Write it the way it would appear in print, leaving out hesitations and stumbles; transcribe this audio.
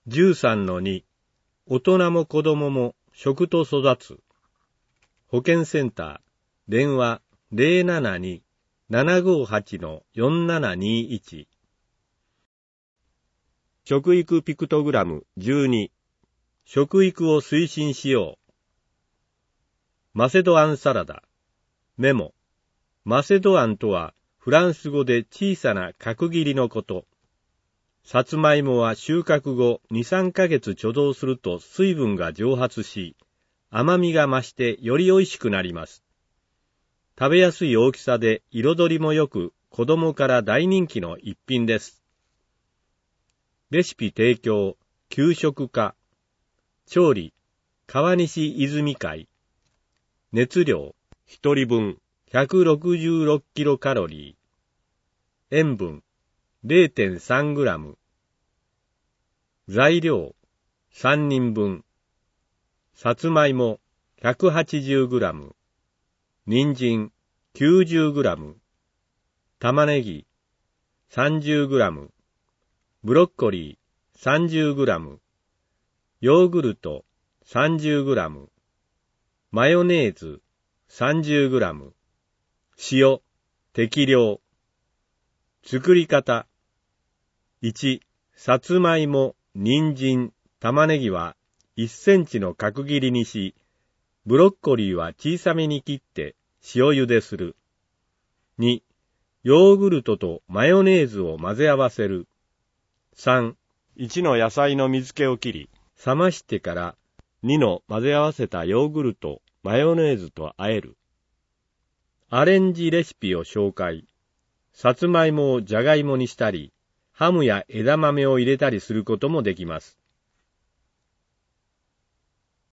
13-2 大人も子供も食と育つ。保健センター電話 072-758-4721 食育ピクトグラム12食育を推進しよう。マセドアンサラダ。メモ。マセドアンとはフランス語で小さな角切りのこと。さつまいもは収穫後 2,3 ヶ月貯蔵すると水分が蒸発し、甘みが増してより美味しくなります。食べやすい大きさで彩りも良く、子供から大人気の一品です。レシピ提供、給食課。調理、川西泉会。熱量、1人分、166キロカロリー。塩分、0.3 グラム。材料、3人分。さつまいも、180グラム。人参、90グラム。玉ねぎ、30グラム。ブロッコリー、30グラム。ヨーグルト、30グラム。マヨネーズ、30グラム。塩、適量。作り方。1、さつまいも、人参、玉ねぎは1センチの角切りにし、ブロッコリーは小さめに切って塩茹でする。2、ヨーグルトとマヨネーズを混ぜ合わせる。3、1の野菜の水気を切り、冷ましてから2の混ぜ合わせたヨーグルト、マヨネーズと和える。アレンジレシピを紹介。さつまいもをじゃがいもにしたり、ハムや枝豆を入れたりすることもできます。